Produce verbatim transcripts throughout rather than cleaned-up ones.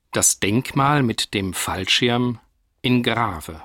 Das Denkmal mit dem Fallschirm in Grave.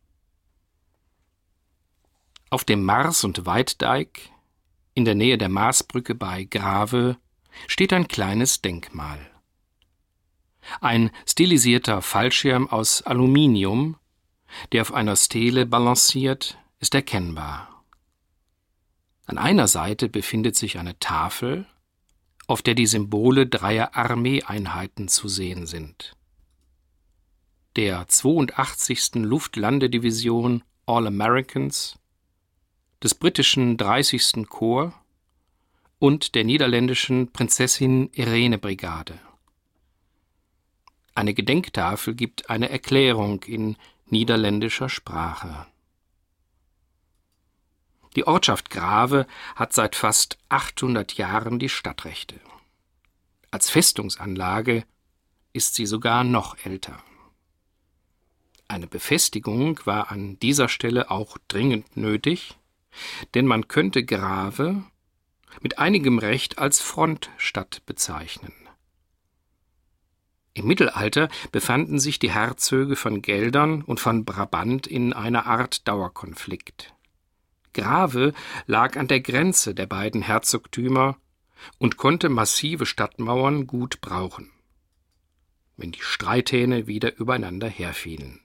Auf dem Mars- und Weitdeich, in der Nähe der Marsbrücke bei Grave, steht ein kleines Denkmal. Ein stilisierter Fallschirm aus Aluminium, der auf einer Stele balanciert, ist erkennbar. An einer Seite befindet sich eine Tafel, auf der die Symbole dreier Armeeeinheiten zu sehen sind: der zweiundachtzigsten Luftlandedivision All-Americans, des britischen dreißigsten Korps und der niederländischen Prinzessin-Irene-Brigade. Eine Gedenktafel gibt eine Erklärung in niederländischer Sprache. Die Ortschaft Grave hat seit fast achthundert Jahren die Stadtrechte. Als Festungsanlage ist sie sogar noch älter. Eine Befestigung war an dieser Stelle auch dringend nötig, denn man könnte Grave mit einigem Recht als Frontstadt bezeichnen. Im Mittelalter befanden sich die Herzöge von Geldern und von Brabant in einer Art Dauerkonflikt. Grave lag an der Grenze der beiden Herzogtümer und konnte massive Stadtmauern gut brauchen, wenn die Streithähne wieder übereinander herfielen.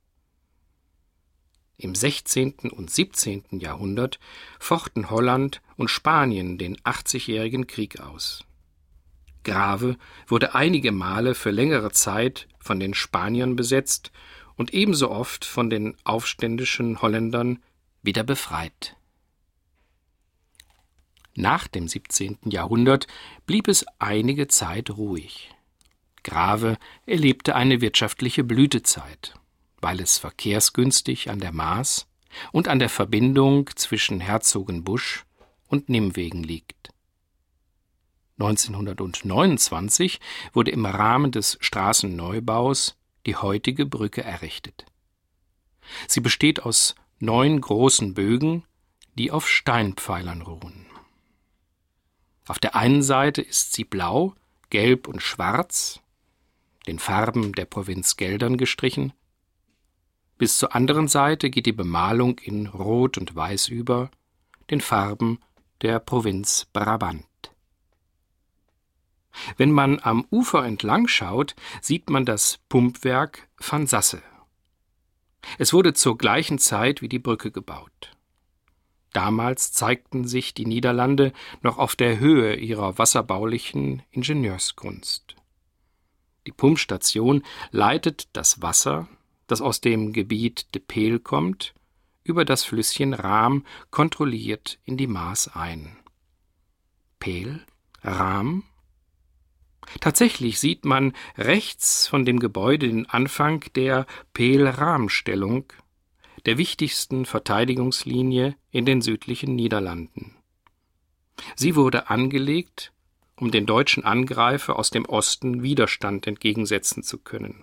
Im sechzehnten und siebzehnten Jahrhundert fochten Holland und Spanien den achtzigjährigen Krieg aus. Grave wurde einige Male für längere Zeit von den Spaniern besetzt und ebenso oft von den aufständischen Holländern wieder befreit. Nach dem siebzehnten Jahrhundert blieb es einige Zeit ruhig. Grave erlebte eine wirtschaftliche Blütezeit, weil es verkehrsgünstig an der Maas und an der Verbindung zwischen Herzogenbusch und Nimwegen liegt. neunzehnhundertneunundzwanzig wurde im Rahmen des Straßenneubaus die heutige Brücke errichtet. Sie besteht aus neun großen Bögen, die auf Steinpfeilern ruhen. Auf der einen Seite ist sie blau, gelb und schwarz, den Farben der Provinz Geldern gestrichen. Bis zur anderen Seite geht die Bemalung in Rot und Weiß über, den Farben der Provinz Brabant. Wenn man am Ufer entlang schaut, sieht man das Pumpwerk Van Sasse. Es wurde zur gleichen Zeit wie die Brücke gebaut. Damals zeigten sich die Niederlande noch auf der Höhe ihrer wasserbaulichen Ingenieurskunst. Die Pumpstation leitet das Wasser, das aus dem Gebiet de Peel kommt, über das Flüsschen Raam kontrolliert in die Maas ein. Peel, Raam. Tatsächlich sieht man rechts von dem Gebäude den Anfang der Peel-Raam-Stellung, der wichtigsten Verteidigungslinie in den südlichen Niederlanden. Sie wurde angelegt, um den deutschen Angreifer aus dem Osten Widerstand entgegensetzen zu können.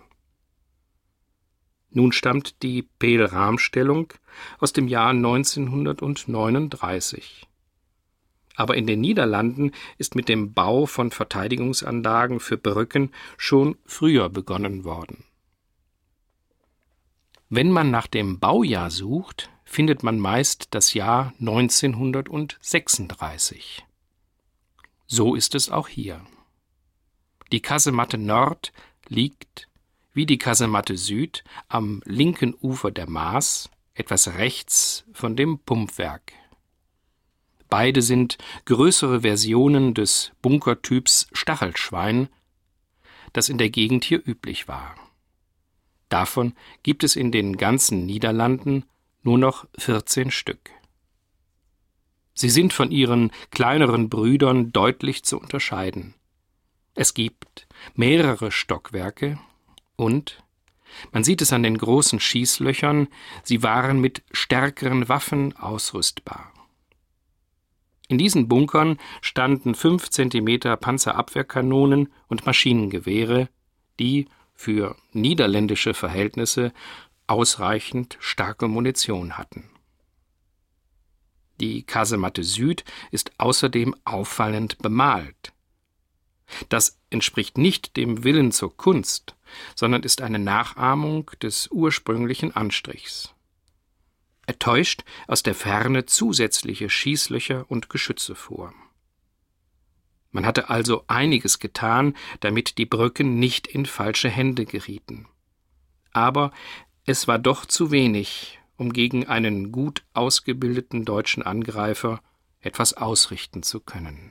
Nun stammt die Peel-Raam-Stellung aus dem Jahr neunzehnhundertneununddreißig. Aber in den Niederlanden ist mit dem Bau von Verteidigungsanlagen für Brücken schon früher begonnen worden. Wenn man nach dem Baujahr sucht, findet man meist das Jahr neunzehnhundertsechsunddreißig. So ist es auch hier. Die Kasematte Nord liegt, wie die Kasematte Süd, am linken Ufer der Maas, etwas rechts von dem Pumpwerk. Beide sind größere Versionen des Bunkertyps Stachelschwein, das in der Gegend hier üblich war. Davon gibt es in den ganzen Niederlanden nur noch vierzehn Stück. Sie sind von ihren kleineren Brüdern deutlich zu unterscheiden. Es gibt mehrere Stockwerke und, man sieht es an den großen Schießlöchern, sie waren mit stärkeren Waffen ausrüstbar. In diesen Bunkern standen fünf Zentimeter Panzerabwehrkanonen und Maschinengewehre, die für niederländische Verhältnisse ausreichend starke Munition hatten. Die Kasematte Süd ist außerdem auffallend bemalt. Das entspricht nicht dem Willen zur Kunst, sondern ist eine Nachahmung des ursprünglichen Anstrichs. Er täuscht aus der Ferne zusätzliche Schießlöcher und Geschütze vor. Man hatte also einiges getan, damit die Brücken nicht in falsche Hände gerieten. Aber es war doch zu wenig, um gegen einen gut ausgebildeten deutschen Angreifer etwas ausrichten zu können.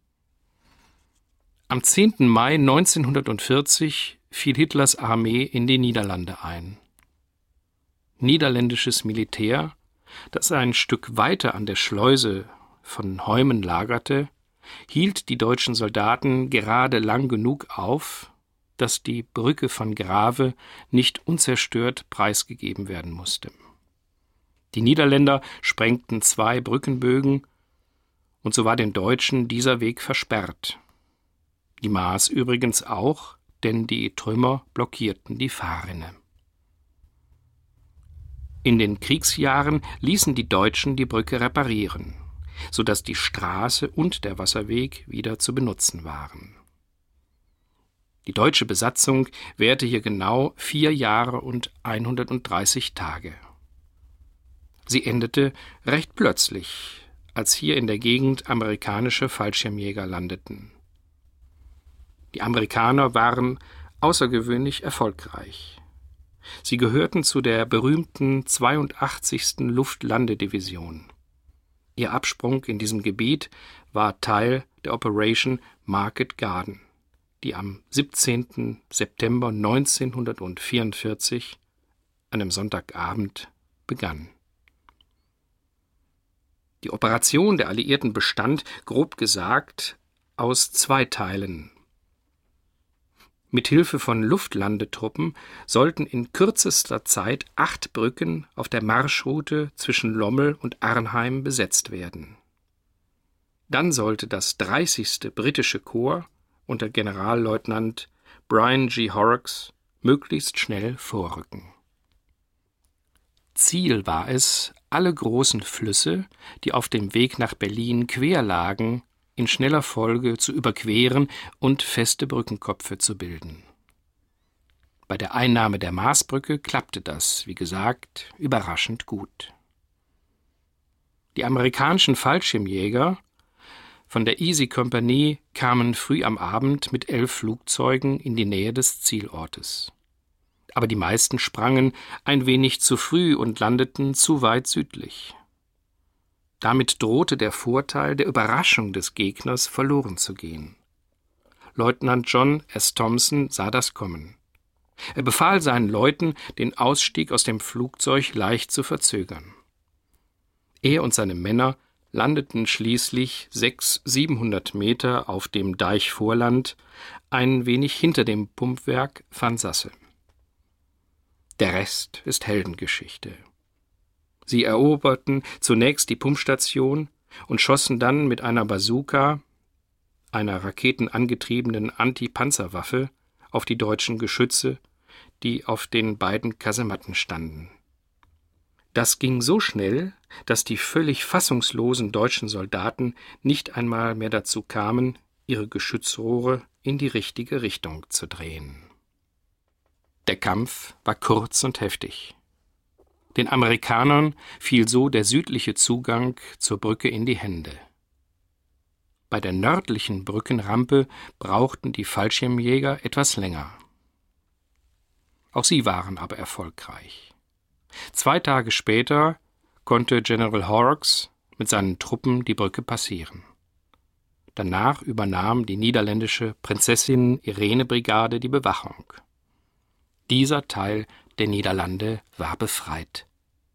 Am zehnten Mai neunzehnhundertvierzig fiel Hitlers Armee in die Niederlande ein. Niederländisches Militär, das ein Stück weiter an der Schleuse von Heumen lagerte, hielt die deutschen Soldaten gerade lang genug auf, dass die Brücke von Grave nicht unzerstört preisgegeben werden musste. Die Niederländer sprengten zwei Brückenbögen, und so war den Deutschen dieser Weg versperrt. Die Maas übrigens auch, denn die Trümmer blockierten die Fahrrinne. In den Kriegsjahren ließen die Deutschen die Brücke reparieren, sodass die Straße und der Wasserweg wieder zu benutzen waren. Die deutsche Besatzung währte hier genau vier Jahre und hundertdreißig Tage. Sie endete recht plötzlich, als hier in der Gegend amerikanische Fallschirmjäger landeten. Die Amerikaner waren außergewöhnlich erfolgreich. Sie gehörten zu der berühmten zweiundachtzigsten Luftlandedivision. Ihr Absprung in diesem Gebiet war Teil der Operation Market Garden, die am siebzehnten September neunzehnhundertvierundvierzig, einem Sonntagabend, begann. Die Operation der Alliierten bestand, grob gesagt, aus zwei Teilen. Mit Hilfe von Luftlandetruppen sollten in kürzester Zeit acht Brücken auf der Marschroute zwischen Lommel und Arnheim besetzt werden. Dann sollte das dreißigste britische Korps unter Generalleutnant Brian G. Horrocks möglichst schnell vorrücken. Ziel war es, alle großen Flüsse, die auf dem Weg nach Berlin quer lagen, in schneller Folge zu überqueren und feste Brückenkopfe zu bilden. Bei der Einnahme der Maasbrücke klappte das, wie gesagt, überraschend gut. Die amerikanischen Fallschirmjäger von der Easy Company kamen früh am Abend mit elf Flugzeugen in die Nähe des Zielortes. Aber die meisten sprangen ein wenig zu früh und landeten zu weit südlich. Damit drohte der Vorteil der Überraschung des Gegners verloren zu gehen. Leutnant John S. Thompson sah das kommen. Er befahl seinen Leuten, den Ausstieg aus dem Flugzeug leicht zu verzögern. Er und seine Männer landeten schließlich sechshundert, siebenhundert Meter auf dem Deichvorland, ein wenig hinter dem Pumpwerk Van Sasse. Der Rest ist Heldengeschichte. Sie eroberten zunächst die Pumpstation und schossen dann mit einer Bazooka, einer raketenangetriebenen Anti-Panzerwaffe, auf die deutschen Geschütze, die auf den beiden Kasematten standen. Das ging so schnell, dass die völlig fassungslosen deutschen Soldaten nicht einmal mehr dazu kamen, ihre Geschützrohre in die richtige Richtung zu drehen. Der Kampf war kurz und heftig. Den Amerikanern fiel so der südliche Zugang zur Brücke in die Hände. Bei der nördlichen Brückenrampe brauchten die Fallschirmjäger etwas länger. Auch sie waren aber erfolgreich. Zwei Tage später konnte General Horrocks mit seinen Truppen die Brücke passieren. Danach übernahm die niederländische Prinzessin-Irene-Brigade die Bewachung. Dieser Teil der Niederlande war befreit.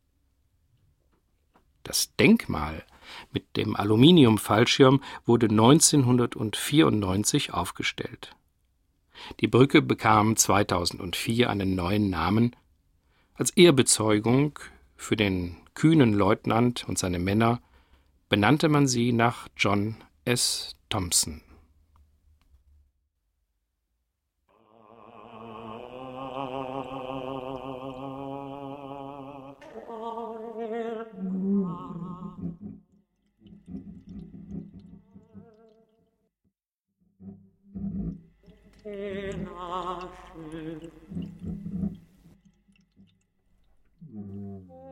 Das Denkmal mit dem Aluminiumfallschirm wurde neunzehnhundertvierundneunzig aufgestellt. Die Brücke bekam zweitausendvier einen neuen Namen. Als Ehrbezeugung für den kühnen Leutnant und seine Männer benannte man sie nach John S. Thompson. Asche.